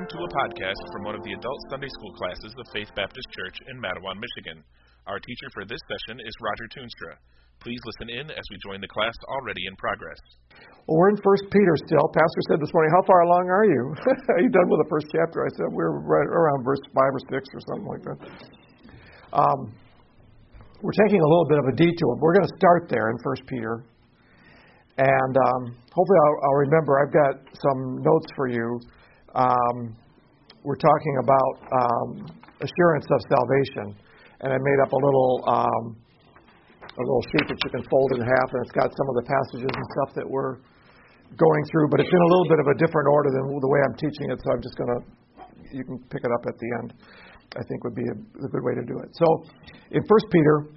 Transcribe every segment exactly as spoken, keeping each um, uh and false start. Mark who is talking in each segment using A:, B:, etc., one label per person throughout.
A: to a podcast from one of the adult Sunday school classes of Faith Baptist Church in Mattawan, Michigan. Our teacher for this session is Roger Toonstra. Please listen in as we join the class already in progress.
B: Well, we're in First Peter still. Pastor said this morning, how far along are you? Are you done with the first chapter? I said, we're right around verse five or six or something like that. Um, we're taking a little bit of a detour. We're going to start there in First Peter. And um, hopefully I'll, I'll remember. I've got some notes for you. Um, we're talking about um, assurance of salvation, and I made up a little um, a little sheet that you can fold in half, and it's got some of the passages and stuff that we're going through, but it's in a little bit of a different order than the way I'm teaching it. So I'm just going to you can pick it up at the end. I think would be a, a good way to do it. So in First Peter,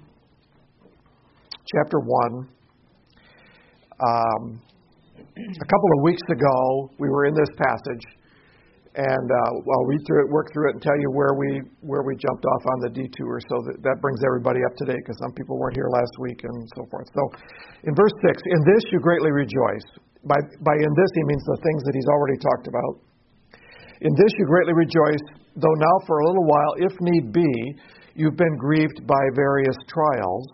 B: chapter one. Um, a couple of weeks ago, we were in this passage. And uh, I'll read through it, work through it, and tell you where we where we jumped off on the detour, so that, that brings everybody up to date, because some people weren't here last week and so forth. So, in verse six, in this you greatly rejoice. By by in this he means the things that he's already talked about. In this you greatly rejoice, though now for a little while, if need be, you've been grieved by various trials.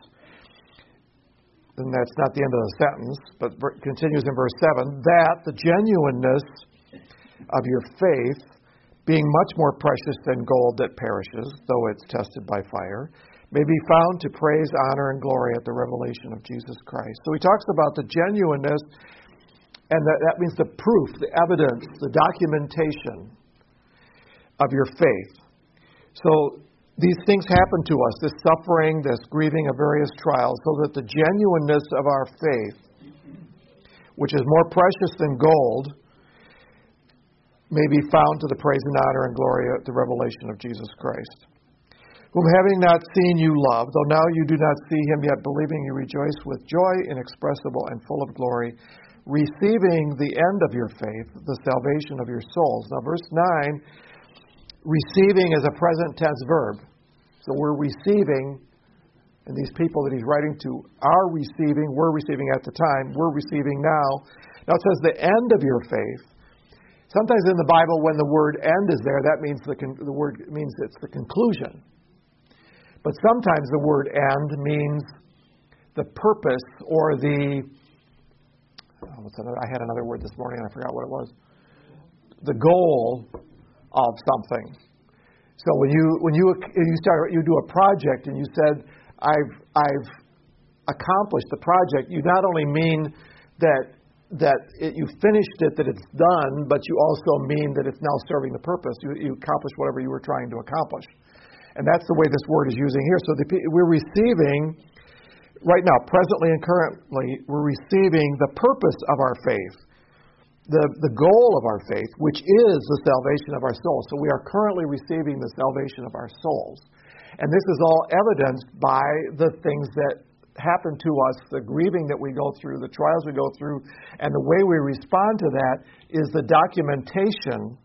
B: And that's not the end of the sentence, but continues in verse seven, that the genuineness of your faith, being much more precious than gold that perishes, though it's tested by fire, may be found to praise, honor, and glory at the revelation of Jesus Christ. So he talks about the genuineness, and that, that means the proof, the evidence, the documentation of your faith. So these things happen to us, this suffering, this grieving of various trials, so that the genuineness of our faith, which is more precious than gold, may be found to the praise and honor and glory at the revelation of Jesus Christ, whom having not seen you love, though now you do not see him, yet believing you rejoice with joy inexpressible and full of glory, receiving the end of your faith, the salvation of your souls. Now verse nine, receiving is a present tense verb. So we're receiving, and these people that he's writing to are receiving, were receiving at the time, we're receiving now. Now it says the end of your faith. Sometimes in the Bible, when the word "end" is there, that means the con- the word means it's the conclusion. But sometimes the word "end" means the purpose or the. Oh, what's another? I had another word this morning and I forgot what it was. The goal of something. So when you when you you start you do a project and you said I've I've accomplished the project, you not only mean that. that it, you finished it, that it's done, but you also mean that it's now serving the purpose. You, you accomplished whatever you were trying to accomplish. And that's the way this word is using here. So the, we're receiving, right now, presently and currently, we're receiving the purpose of our faith, the, the goal of our faith, which is the salvation of our souls. So we are currently receiving the salvation of our souls. And this is all evidenced by the things that happen to us, the grieving that we go through, the trials we go through, and the way we respond to that is the documentation.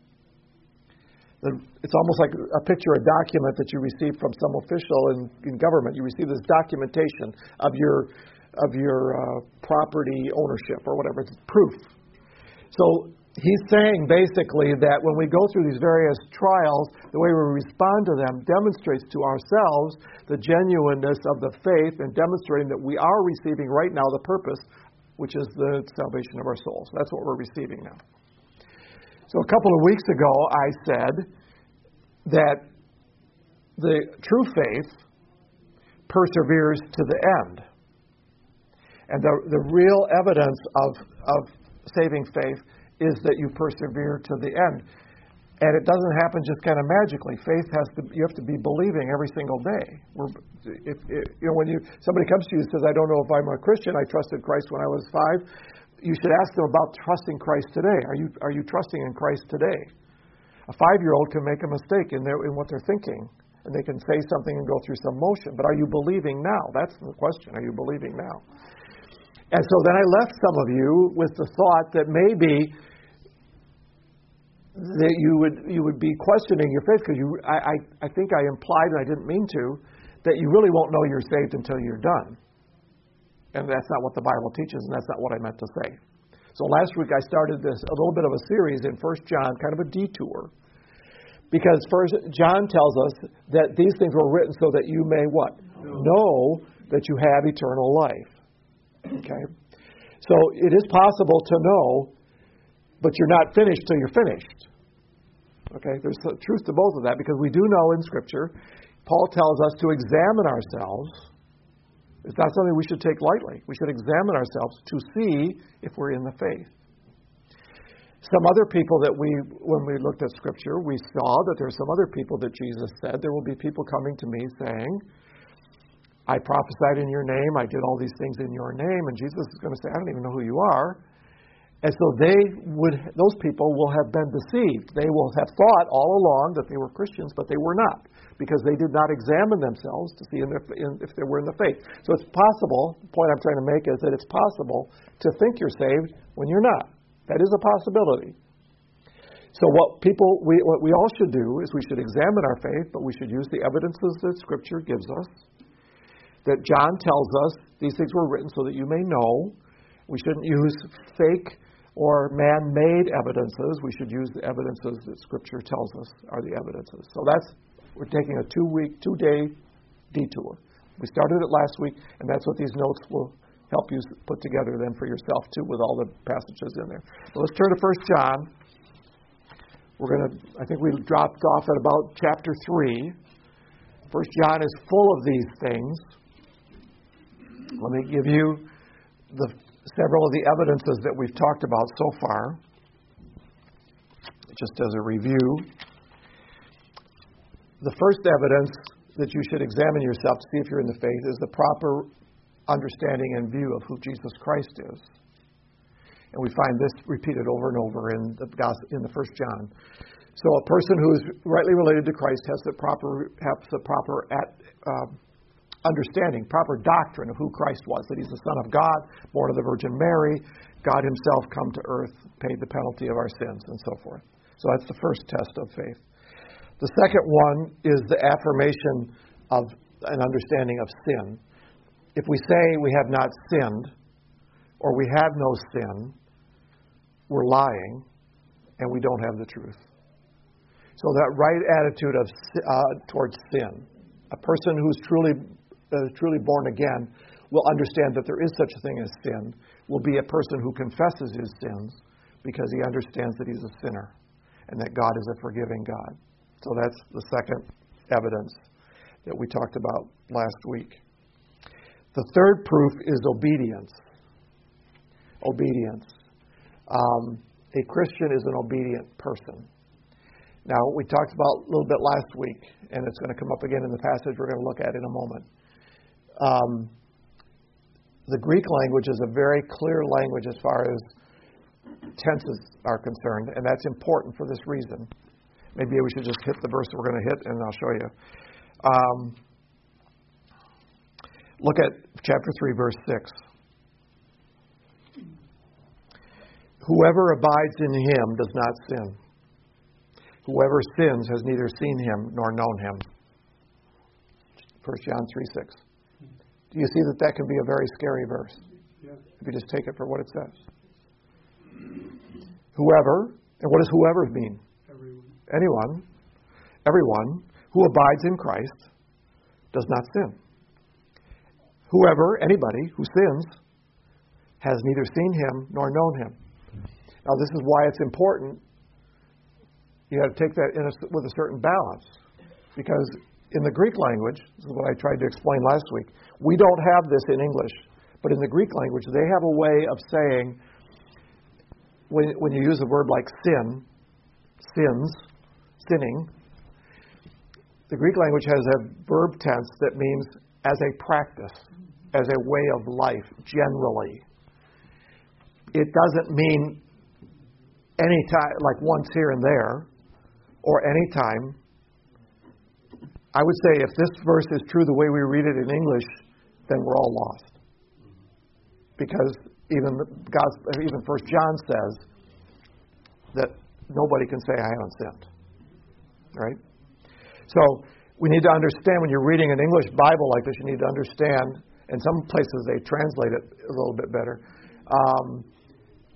B: It's almost like a picture, a document that you receive from some official in, in government. You receive this documentation of your of your uh, property ownership or whatever. It's proof. So he's saying basically that when we go through these various trials, the way we respond to them demonstrates to ourselves the genuineness of the faith and demonstrating that we are receiving right now the purpose, which is the salvation of our souls. That's what we're receiving now. So a couple of weeks ago, I said that the true faith perseveres to the end. And the, the real evidence of, of saving faith is that you persevere to the end. And it doesn't happen just kind of magically. Faith has to, you have to be believing every single day. We're, if, if, you know, when you somebody comes to you and says, I don't know if I'm a Christian, I trusted Christ when I was five, you should ask them about trusting Christ today. Are you are you trusting in Christ today? A five-year-old can make a mistake in their in what they're thinking, and they can say something and go through some motion. But are you believing now? That's the question. Are you believing now? And so then I left some of you with the thought that maybe that you would you would be questioning your faith, because you I, I, I think I implied, and I didn't mean to, that you really won't know you're saved until you're done. And that's not what the Bible teaches, and that's not what I meant to say. So last week I started this a little bit of a series in First John, kind of a detour. Because First John tells us that these things were written so that you may what? No. Know that you have eternal life. Okay? So it is possible to know, but you're not finished till you're finished. Okay? There's truth to both of that, because we do know in Scripture, Paul tells us to examine ourselves. It's not something we should take lightly. We should examine ourselves to see if we're in the faith. Some other people that we, when we looked at Scripture, we saw that there are some other people that Jesus said, there will be people coming to me saying, I prophesied in your name, I did all these things in your name, and Jesus is going to say, I don't even know who you are. And so they would, those people will have been deceived. They will have thought all along that they were Christians, but they were not, because they did not examine themselves to see if, if they were in the faith. So it's possible, the point I'm trying to make is that it's possible to think you're saved when you're not. That is a possibility. So what people, we, what we all should do is we should examine our faith, but we should use the evidences that Scripture gives us. That John tells us these things were written so that you may know. We shouldn't use fake or man-made evidences. We should use the evidences that Scripture tells us are the evidences. So that's, we're taking a two-week, two-day detour. We started it last week, and that's what these notes will help you put together then for yourself too, with all the passages in there. So let's turn to First John. We're going to, I think we dropped off at about chapter three. First John is full of these things. Let me give you the several of the evidences that we've talked about so far, just as a review. The first evidence that you should examine yourself to see if you're in the faith is the proper understanding and view of who Jesus Christ is. And we find this repeated over and over in the gospel, in the First John. So a person who is rightly related to Christ has the proper, has the proper at, uh, understanding, proper doctrine of who Christ was, that He's the Son of God, born of the Virgin Mary, God Himself come to earth, paid the penalty of our sins, and so forth. So that's the first test of faith. The second one is the affirmation of an understanding of sin. If we say we have not sinned, or we have no sin, we're lying, and we don't have the truth. So that right attitude of uh, towards sin, a person who's truly uh, truly born again will understand that there is such a thing as sin, will be a person who confesses his sins because he understands that he's a sinner and that God is a forgiving God. So that's the second evidence that we talked about last week. The third proof is obedience. Obedience. Um, a Christian is an obedient person. Now, we talked about a little bit last week, and it's going to come up again in the passage we're going to look at in a moment. Um, the Greek language is a very clear language as far as tenses are concerned, and that's important for this reason. Maybe we should just hit the verse we're going to hit, and I'll show you. Um, look at chapter three, verse six. Whoever abides in Him does not sin. Whoever sins has neither seen Him nor known Him. First John three six. Do you see that that can be a very scary verse? Yeah. If you just take it for what it says. Whoever, and what does whoever mean?
C: Everyone.
B: Anyone, everyone who abides in Christ does not sin. Whoever, anybody who sins, has neither seen Him nor known Him. Now this is why it's important. You have to take that in a, with a certain balance. Because in the Greek language, this is what I tried to explain last week, we don't have this in English. But in the Greek language, they have a way of saying, when, when you use a word like sin, sins, sinning, the Greek language has a verb tense that means as a practice, as a way of life, generally. It doesn't mean any time, like once here and there, or any time. I would say if this verse is true the way we read it in English, then we're all lost. Because even God's, even First John says that nobody can say I haven't sinned. Right? So we need to understand when you're reading an English Bible like this, you need to understand, and some places they translate it a little bit better. Um,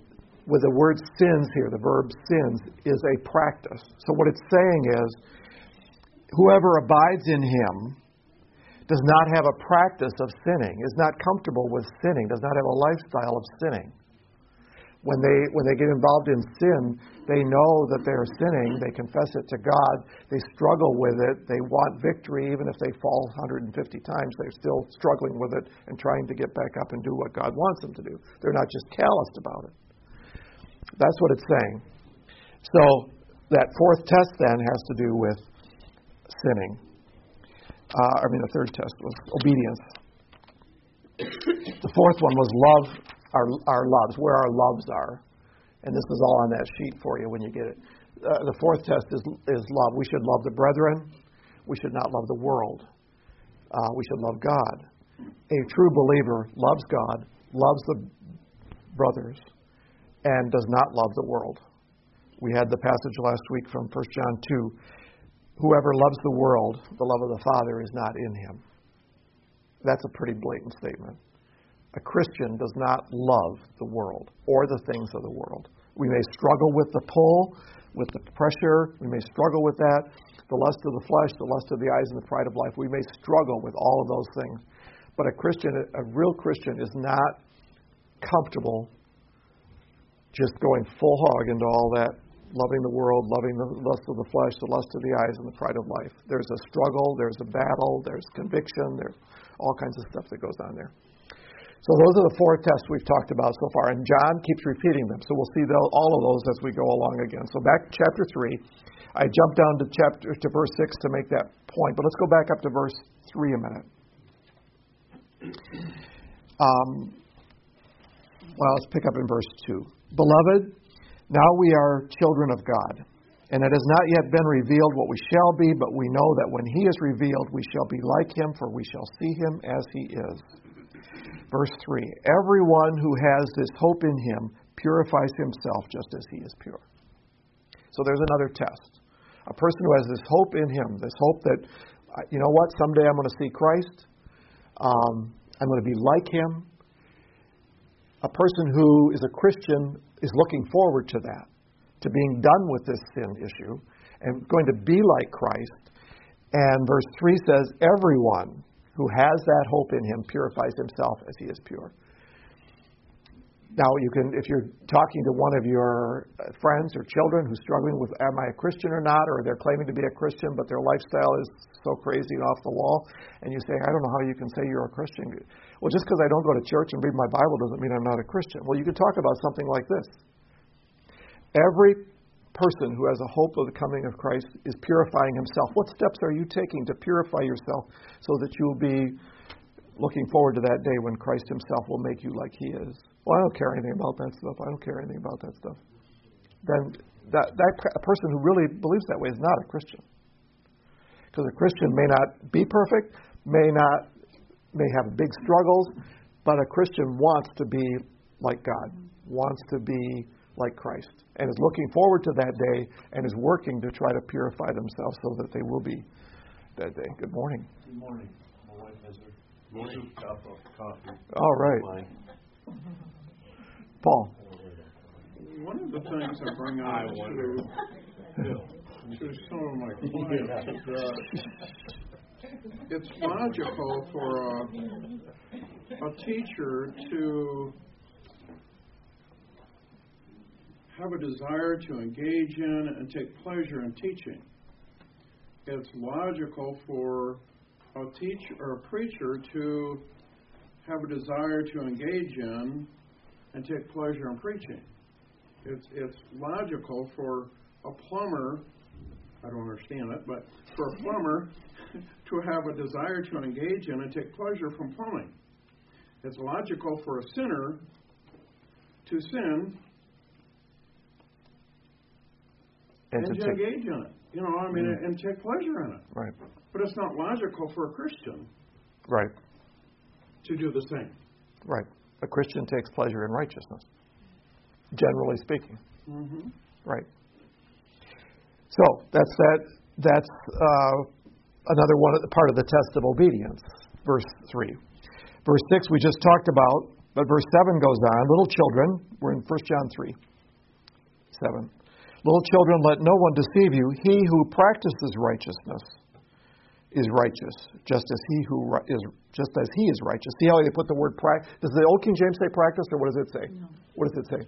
B: with the word sins here, the verb sins, is a practice. So what it's saying is, whoever abides in him does not have a practice of sinning, is not comfortable with sinning, does not have a lifestyle of sinning. When they when they get involved in sin, they know that they are sinning, they confess it to God, they struggle with it, they want victory, even if they fall one hundred fifty times, they're still struggling with it and trying to get back up and do what God wants them to do. They're not just calloused about it. That's what it's saying. So that fourth test then has to do with sinning. Uh, I mean, the third test was obedience. The fourth one was love. Our our loves, where our loves are. And this is all on that sheet for you when you get it. Uh, the fourth test is is love. We should love the brethren. We should not love the world. Uh, we should love God. A true believer loves God, loves the brothers, and does not love the world. We had the passage last week from First John two. Whoever loves the world, the love of the Father is not in him. That's a pretty blatant statement. A Christian does not love the world or the things of the world. We may struggle with the pull, with the pressure. We may struggle with that. The lust of the flesh, the lust of the eyes, and the pride of life. We may struggle with all of those things. But a Christian, a real Christian, is not comfortable just going full hog into all that, loving the world, loving the lust of the flesh, the lust of the eyes, and the pride of life. There's a struggle, there's a battle, there's conviction, there's all kinds of stuff that goes on there. So those are the four tests we've talked about so far, and John keeps repeating them. So we'll see all of those as we go along again. So back to chapter three. I jumped down to chapter to verse six to make that point, but let's go back up to verse three a minute. Um, well, let's pick up in verse two. Beloved, now we are children of God, and it has not yet been revealed what we shall be, but we know that when he is revealed, we shall be like him, for we shall see him as he is. Verse three, everyone who has this hope in him purifies himself just as he is pure. So there's another test. A person who has this hope in him, this hope that, you know what, someday I'm going to see Christ, um, I'm going to be like him. A person who is a Christian is looking forward to that, to being done with this sin issue and going to be like Christ. And verse three says, everyone who has that hope in him purifies himself as he is pure. Now, you can, if you're talking to one of your friends or children who's struggling with, am I a Christian or not, or they're claiming to be a Christian, but their lifestyle is so crazy and off the wall, and you say, I don't know how you can say you're a Christian. Well, just because I don't go to church and read my Bible doesn't mean I'm not a Christian. Well, you can talk about something like this. Every person who has a hope of the coming of Christ is purifying himself. What steps are you taking to purify yourself so that you'll be looking forward to that day when Christ himself will make you like he is? Well, I don't care anything about that stuff. I don't care anything about that stuff. Then that, that a person who really believes that way is not a Christian. Because a Christian may not be perfect, may not, may have big struggles, but a Christian wants to be like God, wants to be like Christ, and is looking forward to that day and is working to try to purify themselves so that they will be that day. Good morning.
C: Good morning. My wife has her morning cup of coffee.
B: All right. Paul.
D: One of the things I bring out to, to some of my clients is uh, it's logical for a, a teacher to have a desire to engage in and take pleasure in teaching. It's logical for a teacher or a preacher to have a desire to engage in and take pleasure in preaching. It's it's logical for a plumber, I don't understand it, but for a plumber to have a desire to engage in and take pleasure from plumbing. It's logical for a sinner to sin and, and to take, engage in it. You know, I mean, mm. and take pleasure in it.
B: Right.
D: But it's not logical for a Christian.
B: Right.
D: To do the same.
B: Right. A Christian takes pleasure in righteousness, generally speaking.
D: Mm-hmm.
B: Right. So that's that. That's uh, another one part of the test of obedience. Verse three. Verse six we just talked about, but verse seven goes on. Little children, we're in First John three. seven. Little children, let no one deceive you. He who practices righteousness is righteous, just as he who ri- is just as he is righteous. See how they put the word practice? Does the Old King James say practice, or what does it say?
E: No.
B: What does it say?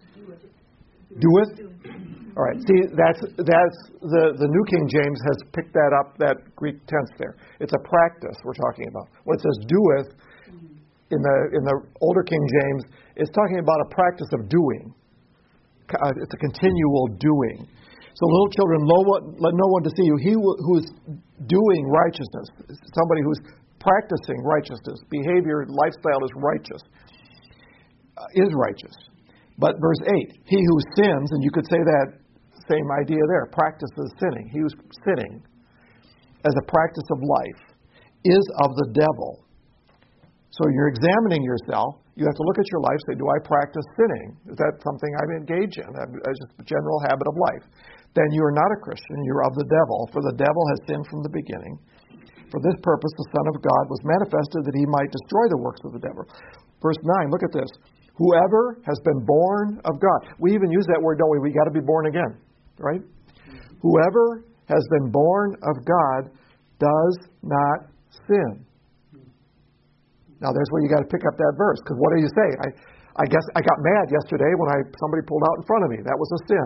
B: Doeth. All right. See, that's that's the the New King James has picked that up, that Greek tense there. It's a practice we're talking about. When it says doeth in the in the older King James, it's talking about a practice of doing. Uh, it's a continual doing. So, little children, no one, let no one deceive you. He who is doing righteousness, somebody who's practicing righteousness, behavior, lifestyle is righteous, uh, is righteous. But verse eight, he who sins, and you could say that same idea there, practices sinning. He who's sinning as a practice of life is of the devil. So you're examining yourself. You have to look at your life and say, do I practice sinning? Is that something I engage in? That's just a general habit of life. Then you are not a Christian. You're of the devil, for the devil has sinned from the beginning. For this purpose the Son of God was manifested that he might destroy the works of the devil. Verse nine, look at this. Whoever has been born of God. We even use that word, don't we? We got to be born again, right? Mm-hmm. Whoever has been born of God does not sin. Now, there's where you got to pick up that verse, because what do you say? I, I guess I got mad yesterday when I somebody pulled out in front of me. That was a sin.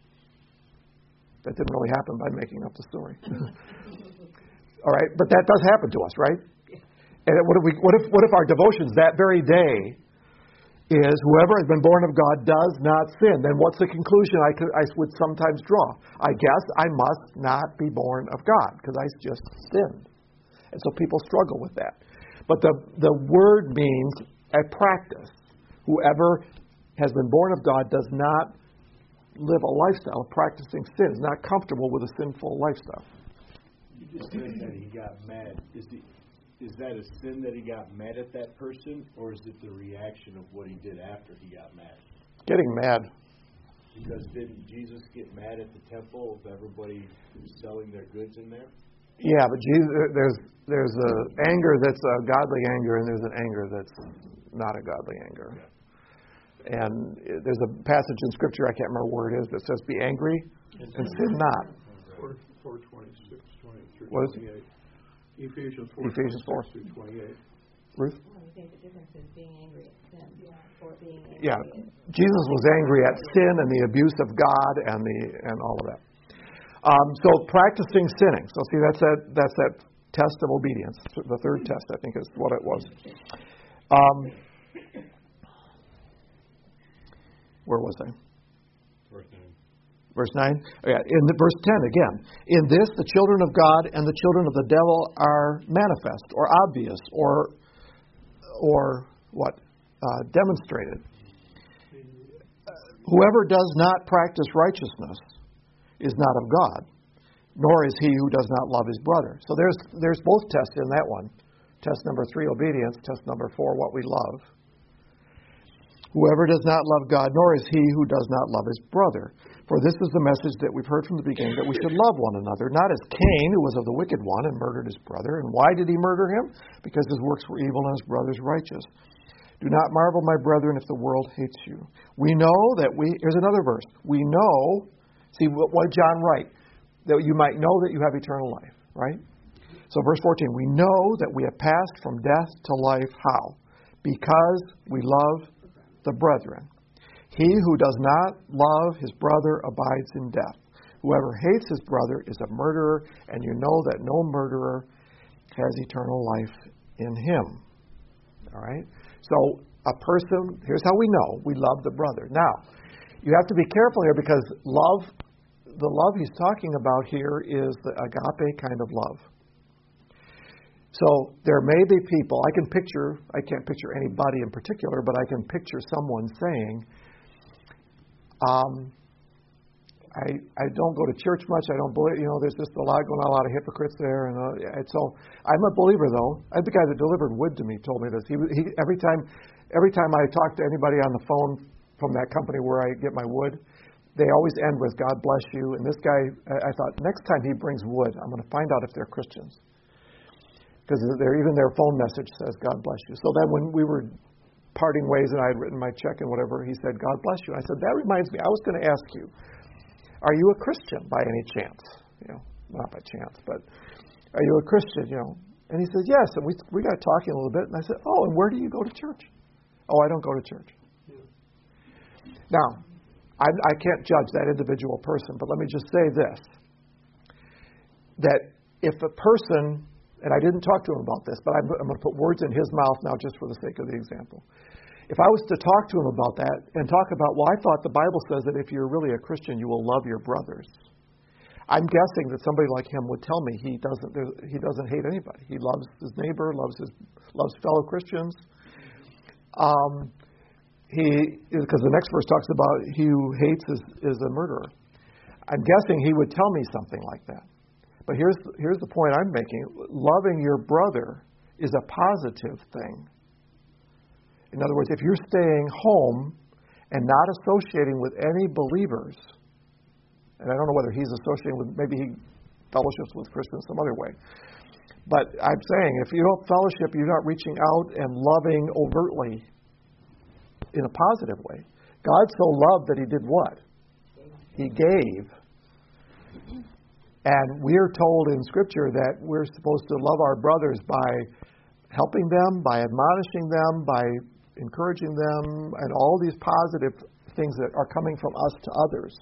B: That didn't really happen by making up the story. All right, but that does happen to us, right? And what if we? What if? What if our devotions that very day is whoever has been born of God does not sin? Then what's the conclusion I could I would sometimes draw? I guess I must not be born of God because I just sinned, and so people struggle with that. But the, the word means a practice. Whoever has been born of God does not live a lifestyle of practicing sin, is not comfortable with a sinful lifestyle.
C: You just said that he got mad. Is, he, is that a sin that he got mad at that person, or is it the reaction of what he did after he got mad?
B: Getting mad.
C: Because didn't Jesus get mad at the temple of everybody selling their goods in there?
B: Yeah, but Jesus, there's there's a anger that's a godly anger, and there's an anger that's not a godly anger. And there's a passage in Scripture, I can't remember where it is, that says, "Be angry and sin not."
D: four twenty-six, twenty through
B: what is
D: twenty-eight. Ephesians four.
B: Ephesians four
D: through twenty-eight.
B: Ruth?
E: Well, I think the difference is being angry at sin or being angry.
B: Yeah, Jesus was angry at sin and the abuse of God and the and all of that. Um, so practicing sinning. So see, that's that that's that test of obedience. The third test, I think, is what it was. Um, where was I?
C: Verse nine.
B: Verse nine. Oh, yeah, in the, verse ten again. In this, the children of God and the children of the devil are manifest, or obvious, or or what uh, demonstrated. Uh, whoever does not practice righteousness is not of God, nor is he who does not love his brother. So there's there's both tests in that one. Test number three, obedience. Test number four, what we love. Whoever does not love God, nor is he who does not love his brother. For this is the message that we've heard from the beginning, that we should love one another, not as Cain, who was of the wicked one and murdered his brother. And why did he murder him? Because his works were evil and his brother's righteous. Do not marvel, my brethren, if the world hates you. We know that we, here's another verse. We know, see what, what did John write? That you might know that you have eternal life, right? So verse fourteen, we know that we have passed from death to life. How? Because we love the brethren. He who does not love his brother abides in death. Whoever hates his brother is a murderer, and you know that no murderer has eternal life in him. All right? So a person, here's how we know we love the brother. Now, you have to be careful here because love, the love he's talking about here is the agape kind of love. So there may be people, I can picture, I can't picture anybody in particular, but I can picture someone saying, um, I I don't go to church much, I don't believe, you know, there's just a lot going on, a lot of hypocrites there. And, uh, and so I'm a believer, though. I, the guy that delivered wood to me told me this. He, he every time every time I talk to anybody on the phone from that company where I get my wood, they always end with, God bless you. And this guy, I, I thought, next time he brings wood, I'm going to find out if they're Christians. Because even their phone message says, God bless you. So then when we were parting ways and I had written my check and whatever, he said, God bless you. And I said, that reminds me, I was going to ask you, are you a Christian by any chance? You know, not by chance, but are you a Christian, you know? And he said, yes. And we we got talking a little bit. And I said, oh, and where do you go to church? Oh, I don't go to church. Yeah. Now, I, I can't judge that individual person, but let me just say this, that if a person, and I didn't talk to him about this, but I'm, I'm going to put words in his mouth now just for the sake of the example. If I was to talk to him about that and talk about, well, I thought the Bible says that if you're really a Christian, you will love your brothers. I'm guessing that somebody like him would tell me he doesn't he doesn't hate anybody. He loves his neighbor, loves his loves fellow Christians. Um, he because the next verse talks about he who hates is, is a murderer. I'm guessing he would tell me something like that. But here's here's the point I'm making. Loving your brother is a positive thing. In other words, if you're staying home and not associating with any believers, and I don't know whether he's associating with, maybe he fellowships with Christians some other way. But I'm saying, if you don't fellowship, you're not reaching out and loving overtly in a positive way. God so loved that he did what? He gave. And we're told in Scripture that we're supposed to love our brothers by helping them, by admonishing them, by encouraging them, and all these positive things that are coming from us to others.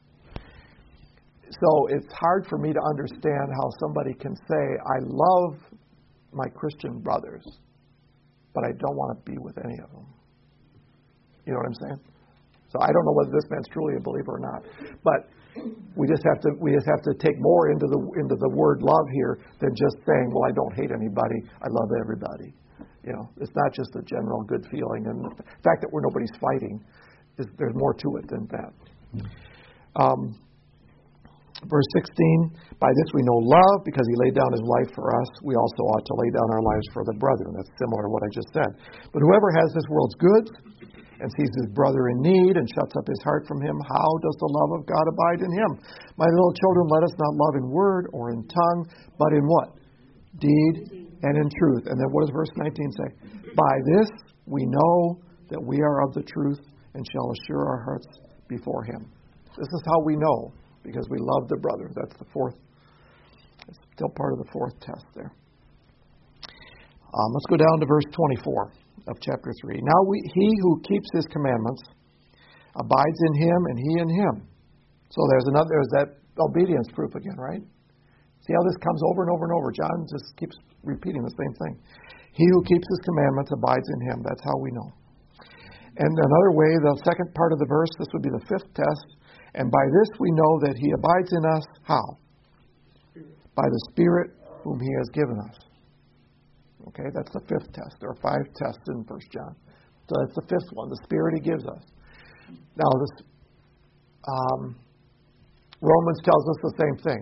B: So it's hard for me to understand how somebody can say, I love my Christian brothers, but I don't want to be with any of them. You know what I'm saying? So I don't know whether this man's truly a believer or not. But we just have to we just have to take more into the into the word love here than just saying, well, I don't hate anybody, I love everybody. You know, it's not just a general good feeling, and the fact that we're nobody's fighting, is there's more to it than that. Um, Verse sixteen, by this we know love, because he laid down his life for us. We also ought to lay down our lives for the brethren. That's similar to what I just said. But whoever has this world's goods and sees his brother in need and shuts up his heart from him, how does the love of God abide in him? My little children, let us not love in word or in tongue, but in what? Deed and in truth. And then what does verse nineteen say? By this we know that we are of the truth and shall assure our hearts before him. This is how we know. Because we love the brother. That's the fourth. It's still part of the fourth test there. Um, let's go down to verse twenty-four of chapter three. Now we, he who keeps his commandments abides in him, and he in him. So there's another. There's that obedience proof again, right? See how this comes over and over and over. John just keeps repeating the same thing. He who keeps his commandments abides in him. That's how we know. And another way, the second part of the verse. This would be the fifth test. And by this we know that he abides in us, how? By the Spirit whom he has given us. Okay, that's the fifth test. There are five tests in First John. So that's the fifth one, the Spirit he gives us. Now, this um, Romans tells us the same thing.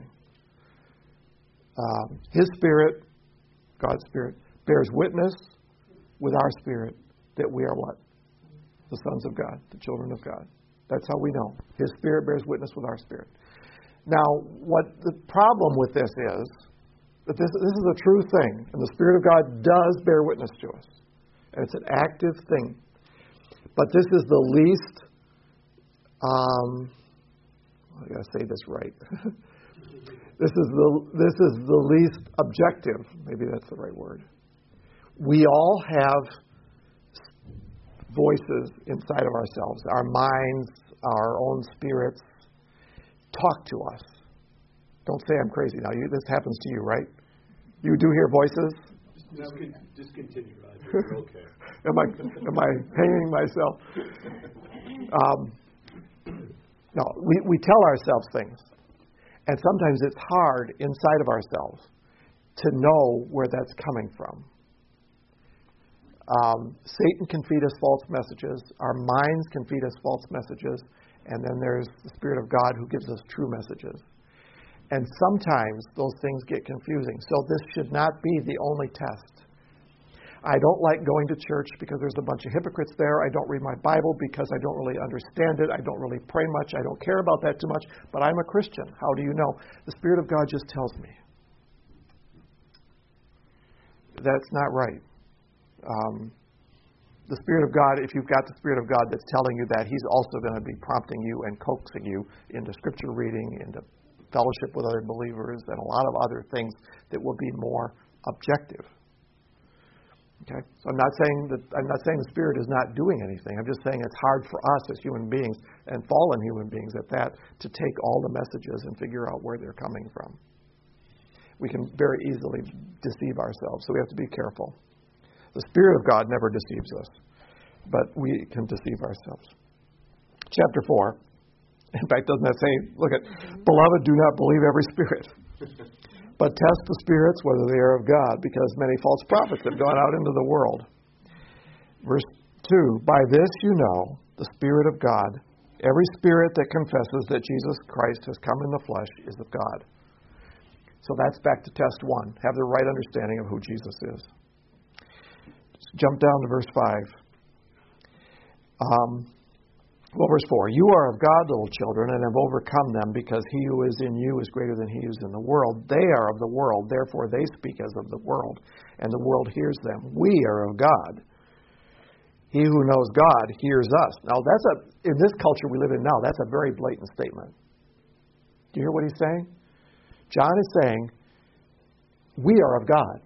B: Um, his Spirit, God's Spirit, bears witness with our spirit that we are what? The sons of God, the children of God. That's how we know. His Spirit bears witness with our spirit. Now, what the problem with this is, that this, this is a true thing, and the Spirit of God does bear witness to us. And it's an active thing. But this is the least, um, I gotta say this right. this is the this is the least objective. Maybe that's the right word. We all have voices inside of ourselves, our minds, our own spirits talk to us. Don't say I'm crazy now. You, this happens to you, right? You do hear voices?
C: Just, just, just continue, Roger. You're okay.
B: am I am I hanging myself? Um, no, we, we tell ourselves things. And sometimes it's hard inside of ourselves to know where that's coming from. Um, Satan can feed us false messages. Our minds can feed us false messages. And then there's the Spirit of God who gives us true messages. And sometimes those things get confusing. So this should not be the only test. I don't like going to church because there's a bunch of hypocrites there. I don't read my Bible because I don't really understand it. I don't really pray much. I don't care about that too much. But I'm a Christian. How do you know? The Spirit of God just tells me. That's not right. Um, the Spirit of God, if you've got the Spirit of God that's telling you that, He's also going to be prompting you and coaxing you into Scripture reading, into fellowship with other believers, and a lot of other things that will be more objective. Okay? So I'm not saying that I'm not saying the Spirit is not doing anything. I'm just saying it's hard for us as human beings and fallen human beings at that to take all the messages and figure out where they're coming from. We can very easily deceive ourselves, so we have to be careful. The Spirit of God never deceives us, but we can deceive ourselves. Chapter four. In fact, doesn't that say, look at, beloved, do not believe every spirit, but test the spirits whether they are of God, because many false prophets have gone out into the world. Verse two, by this you know the Spirit of God. Every spirit that confesses that Jesus Christ has come in the flesh is of God. So that's back to test one. Have the right understanding of who Jesus is. Jump down to verse five. Um, well, verse four. You are of God, little children, and have overcome them, because he who is in you is greater than he who is in the world. They are of the world, therefore they speak as of the world, and the world hears them. We are of God. He who knows God hears us. Now, that's a in this culture we live in now, that's a very blatant statement. Do you hear what he's saying? John is saying, we are of God.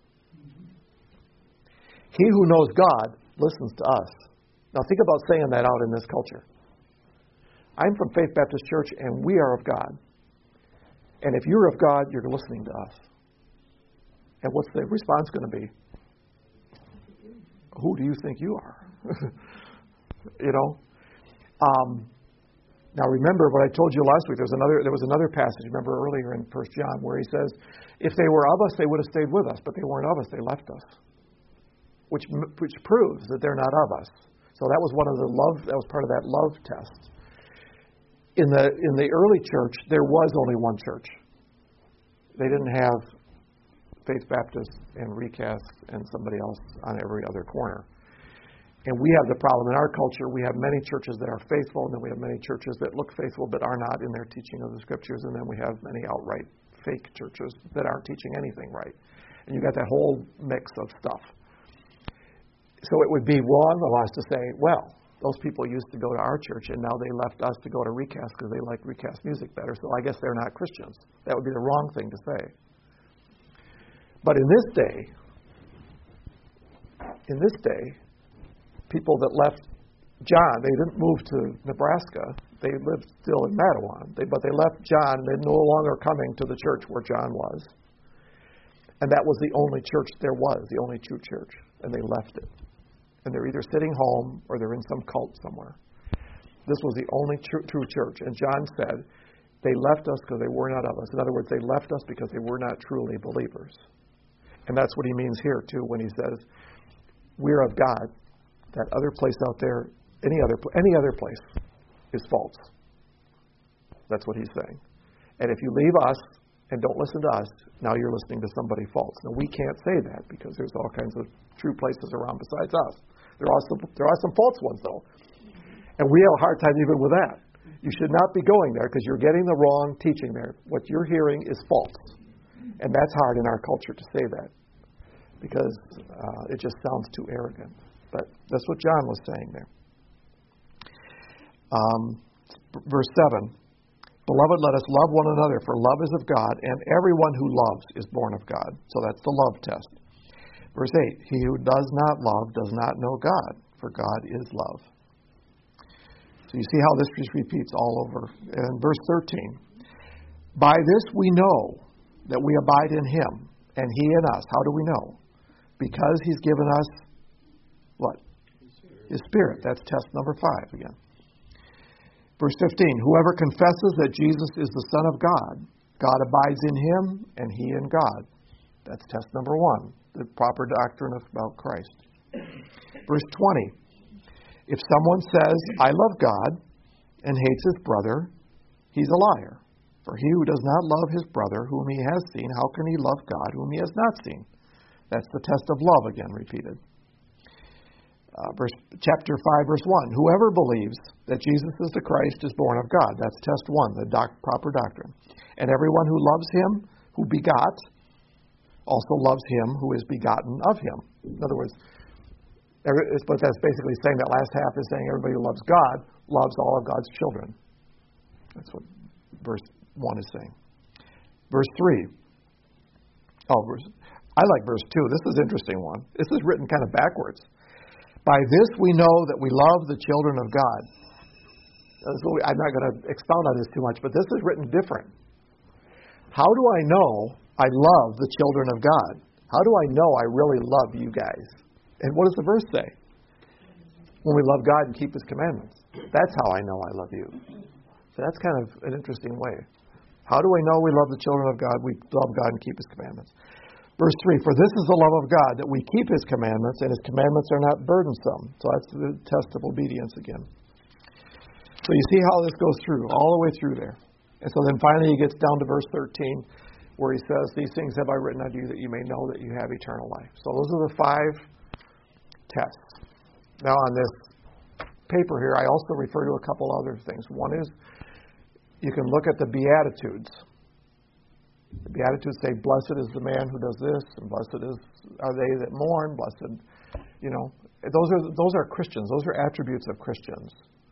B: He who knows God listens to us. Now think about saying that out in this culture. I'm from Faith Baptist Church, and we are of God. And if you're of God, you're listening to us. And what's the response going to be? Who do you think you are? you know? Um, now remember what I told you last week. There was another, there was another passage, remember earlier in First John, where he says, if they were of us, they would have stayed with us. But they weren't of us, they left us. Which, which proves that they're not of us. So that was one of the love, that was part of that love test. In the in the early church, there was only one church. They didn't have Faith Baptist and Recast and somebody else on every other corner. And we have the problem in our culture. We have many churches that are faithful, and then we have many churches that look faithful but are not in their teaching of the Scriptures, and then we have many outright fake churches that aren't teaching anything right. And you've got that whole mix of stuff. So it would be wrong of us to say, well, those people used to go to our church and now they left us to go to Recast because they like Recast music better, so I guess they're not Christians. That would be the wrong thing to say. But in this day, in this day, people that left John, they didn't move to Nebraska. They lived still in Mattawan. They, but they left John, and they're no longer coming to the church where John was. And that was the only church there was, the only true church. And they left it. And they're either sitting home or they're in some cult somewhere. This was the only true, true church. And John said, they left us because they were not of us. In other words, they left us because they were not truly believers. And that's what he means here, too, when he says, we're of God. That other place out there, any other, any other place, is false. That's what he's saying. And if you leave us and don't listen to us, now you're listening to somebody false. Now, we can't say that because there's all kinds of true places around besides us. There are some, there are some false ones, though. And we have a hard time even with that. You should not be going there because you're getting the wrong teaching there. What you're hearing is false. And that's hard in our culture to say that because uh, it just sounds too arrogant. But that's what John was saying there. Um, verse seven. Beloved, let us love one another, for love is of God, and everyone who loves is born of God. So that's the love test. Verse eight, he who does not love does not know God, for God is love. So you see how this just repeats all over. And verse thirteen, by this we know that we abide in him, and he in us. How do we know? Because he's given us, what? His Spirit. That's test number five again. Verse fifteen, whoever confesses that Jesus is the Son of God, God abides in him, and he in God. That's test number one, the proper doctrine about Christ. Verse twenty, if someone says, I love God, and hates his brother, he's a liar. For he who does not love his brother, whom he has seen, how can he love God, whom he has not seen? That's the test of love again repeated. Uh, verse, chapter five, verse one. Whoever believes that Jesus is the Christ is born of God. That's test one, the doc, proper doctrine. And everyone who loves him, who begot, also loves him who is begotten of him. In other words, But that's basically saying that last half is saying everybody who loves God loves all of God's children. That's what verse one is saying. Verse three. Oh, verse, I like verse two. This is an interesting one. This is written kind of backwards. By this we know that we love the children of God. I'm not going to expound on this too much, but this is written different. How do I know I love the children of God? How do I know I really love you guys? And what does the verse say? When we love God and keep His commandments. That's how I know I love you. So that's kind of an interesting way. How do I know we love the children of God? We love God and keep His commandments. Verse three, for this is the love of God, that we keep His commandments, and His commandments are not burdensome. So that's the test of obedience again. So you see how this goes through, all the way through there. And so then finally he gets down to verse thirteen, where he says, these things have I written unto you, that you may know that you have eternal life. So those are the five tests. Now on this paper here, I also refer to a couple other things. One is, you can look at the Beatitudes. The Beatitudes say, blessed is the man who does this, and blessed is are they that mourn, blessed, you know. Those are those are Christians. Those are attributes of Christians.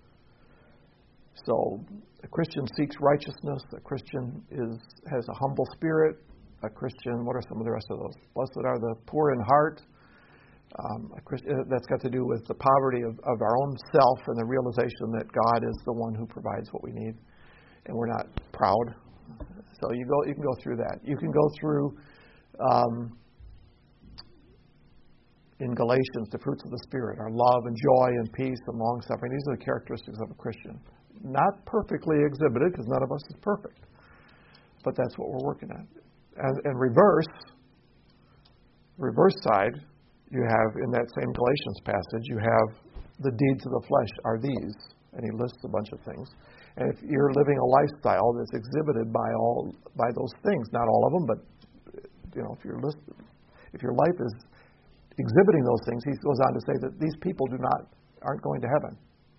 B: So a Christian seeks righteousness. A Christian is has a humble spirit. A Christian, what are some of the rest of those? Blessed are the poor in heart. Um, a Christian, that's got to do with the poverty of, of our own self and the realization that God is the one who provides what we need, and we're not proud. So you go, you can go through that. You can go through um, in Galatians the fruits of the Spirit are love and joy and peace and long suffering. These are the characteristics of a Christian. Not perfectly exhibited, because none of us is perfect, but that's what we're working at. And, and reverse, reverse side, you have in that same Galatians passage, you have the deeds of the flesh are these, and he lists a bunch of things. And if you're living a lifestyle that's exhibited by all by those things, not all of them, but you know, if you're list, if your life is exhibiting those things, he goes on to say that these people do not aren't going to heaven.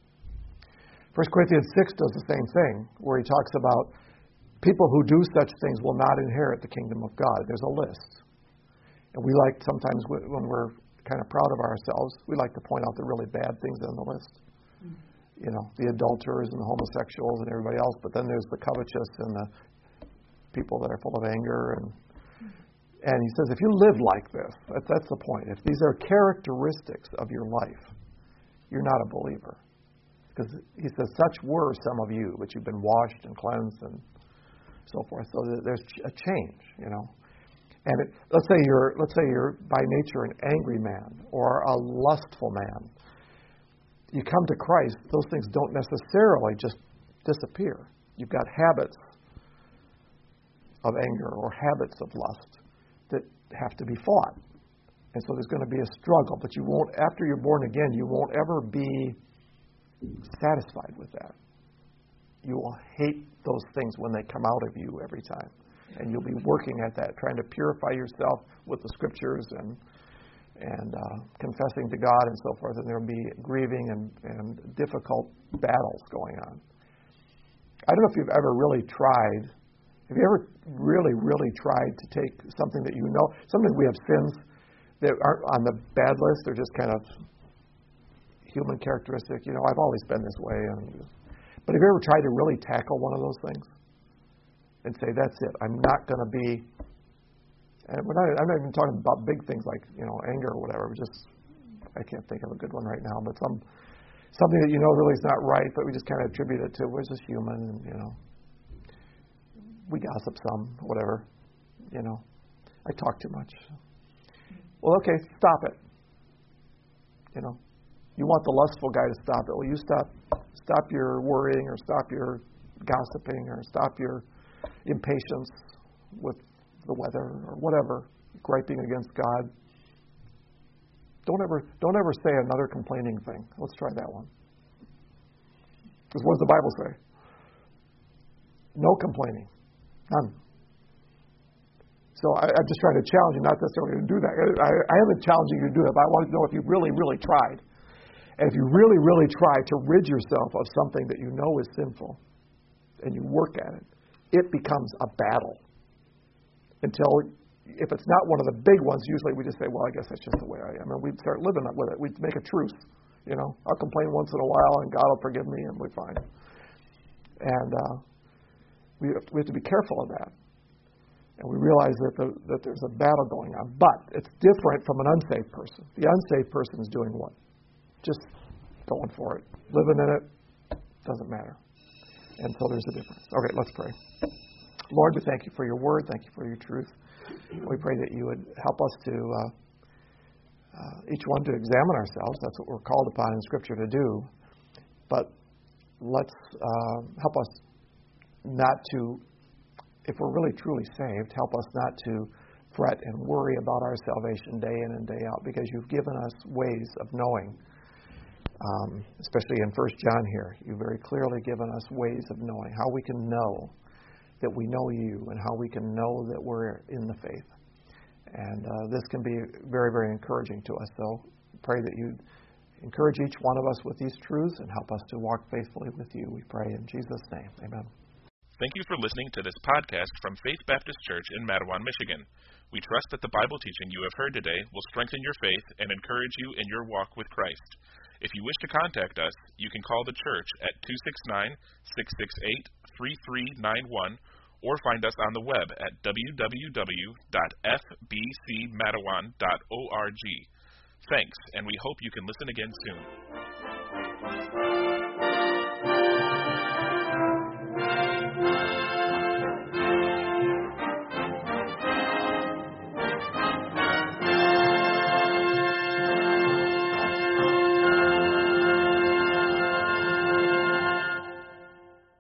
B: First Corinthians six does the same thing, where he talks about people who do such things will not inherit the kingdom of God. There's a list. And we like, sometimes when we're kind of proud of ourselves, we like to point out the really bad things on the list. Mm-hmm. You know, the adulterers and the homosexuals and everybody else, but then there's the covetous and the people that are full of anger. And and he says, if you live like this, that, that's the point. If these are characteristics of your life, you're not a believer. Because he says, such were some of you, but you've been washed and cleansed and so forth. So there's a change, you know. And it, let's say you're let's say you're by nature an angry man or a lustful man. You come to Christ, those things don't necessarily just disappear. You've got habits of anger or habits of lust that have to be fought. And so there's going to be a struggle, but you won't, after you're born again, you won't ever be satisfied with that. You will hate those things when they come out of you every time. And you'll be working at that, trying to purify yourself with the Scriptures and and uh, confessing to God and so forth. And there will be grieving and, and difficult battles going on. I don't know if you've ever really tried. Have you ever really, really tried to take something that you know? Sometimes we have sins that aren't on the bad list. They're just kind of human characteristic. You know, I've always been this way. And, but have you ever tried to really tackle one of those things? And say, that's it. I'm not going to be, and we're not, I'm not even talking about big things like, you know, anger or whatever. We're just, I can't think of a good one right now, but some something that you know really is not right, but we just kind of attribute it to, we're just human, and, you know, we gossip some, whatever, you know. I talk too much. Well, okay, stop it. You know, you want the lustful guy to stop it. Well, you stop, stop your worrying, or stop your gossiping, or stop your impatience with the weather or whatever, griping against God. Don't ever, don't ever say another complaining thing. Let's try that one. Because what does the Bible say? No complaining, none. So I, I'm just trying to challenge you, not necessarily to do that. I, I haven't challenged you to do that, but I want to know if you really, really tried. And if you really, really try to rid yourself of something that you know is sinful, and you work at it, it becomes a battle until if it's not one of the big ones, usually we just say, well, I guess that's just the way I am. And we'd start living with it. We'd make a truce. You know, I'll complain once in a while, and God will forgive me, and we're fine. And uh, we, have to, we have to be careful of that. And we realize that, the, that there's a battle going on. But it's different from an unsaved person. The unsaved person is doing what? Just going for it. Living in it doesn't matter. And so there's a difference. Okay, let's pray. Lord, we thank you for your word. Thank you for your truth. We pray that you would help us to, uh, uh, each one to examine ourselves. That's what we're called upon in Scripture to do. But let's uh, help us not to, if we're really truly saved, help us not to fret and worry about our salvation day in and day out, because you've given us ways of knowing, um, especially in First John here. You've very clearly given us ways of knowing, how we can know that we know you and how we can know that we're in the faith. And uh, this can be very, very encouraging to us. So pray that you encourage each one of us with these truths and help us to walk faithfully with you. We pray in Jesus' name. Amen.
A: Thank you for listening to this podcast from Faith Baptist Church in Matawan, Michigan. We trust that the Bible teaching you have heard today will strengthen your faith and encourage you in your walk with Christ. If you wish to contact us, you can call the church at two six nine, six six eight, three three nine one or find us on the web at w w w dot f b c matawan dot org. Thanks, and we hope you can listen again soon.